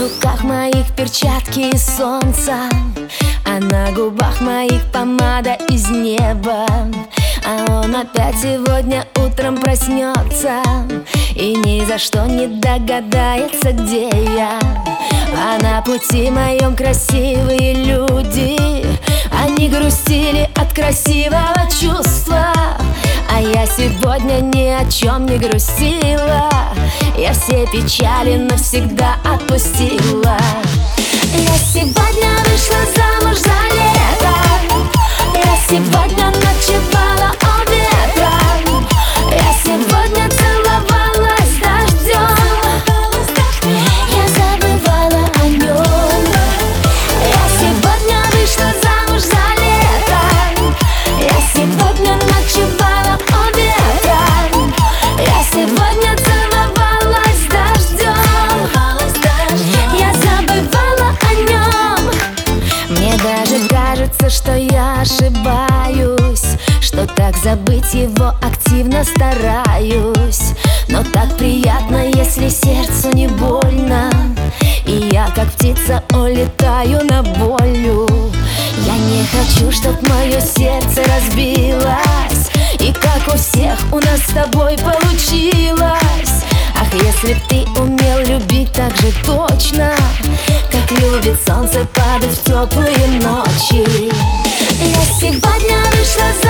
руках моих перчатки из солнца, а на губах моих помада из неба. А он опять сегодня утром проснется и ни за что не догадается, где я. А на пути моем красивые люди, они грустили от красивого чувства. А я сегодня ни о чем не грустила, я все печали навсегда отпустила. Я сегодня вышла замуж за лето, я сегодня ночевала у ветра, я сегодня целовалась с дождем, я забывала о нем. Я сегодня вышла замуж за лето, я сегодня ночевала у ветра, я сегодня целовалась с дождем, я забывала о нем. Мне даже кажется, что я ошибаюсь, что так забыть его активно стараюсь. Но так приятно, если сердцу не больно, и я, как птица, улетаю на волю. Я не хочу, чтоб мое сердце разбилось, и как у всех у нас с тобой получилось. Ах, если б ты умел любить так же точно, как любит солнце падать в теплые ночи. Я сегодня вышла